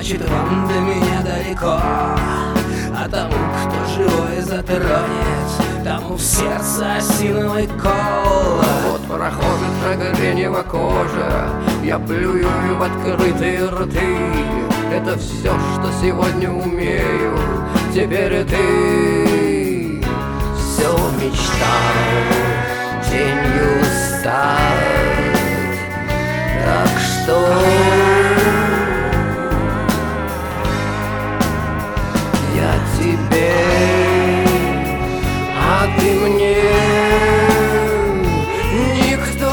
значит вам до меня далеко. А тому, кто живой затронет, тому в сердце осиновый кол. Вот прохожих шагренева кожа, я плюю в открытые рты. Это все, что сегодня умею. Теперь и ты все мечтал тенью стать. Так что я тебе, а ты мне никто.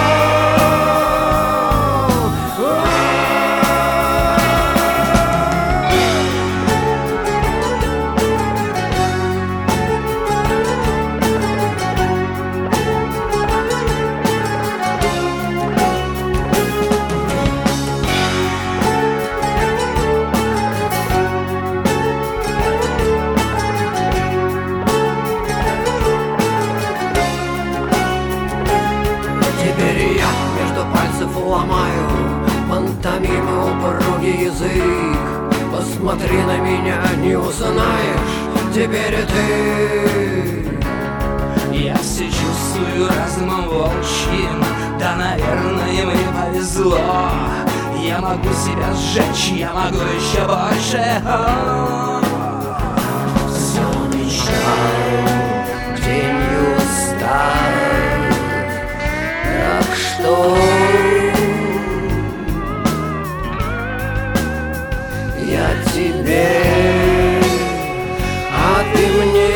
Теперь я между пальцев ломаю пантомимы упругий язык. Посмотри на меня, не узнаешь теперь и ты. Я все чувствую разумом волчьим, да, наверное, мне повезло. Я могу себя сжечь, я могу еще больше. Все мечтал тенью стать. Так что я тебе, а ты мне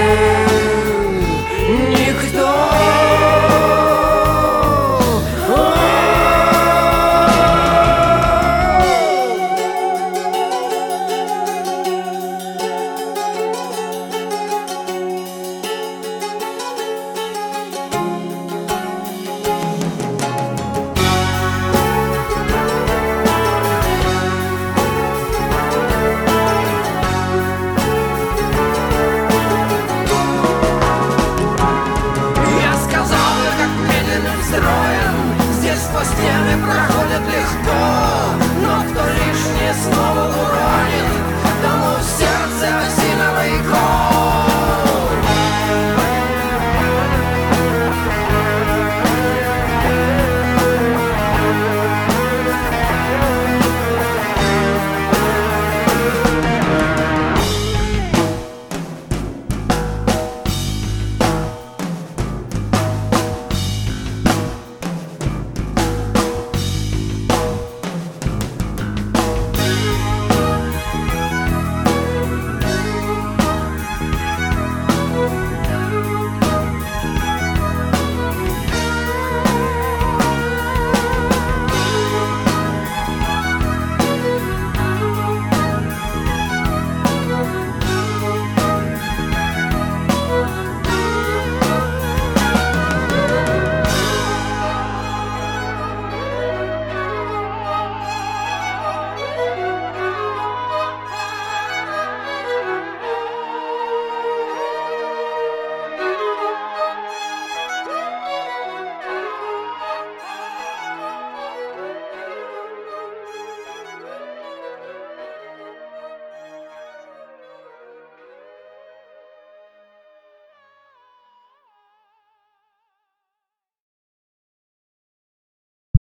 никто. Я сказал, как медленно строен, здесь по стены проходят легко.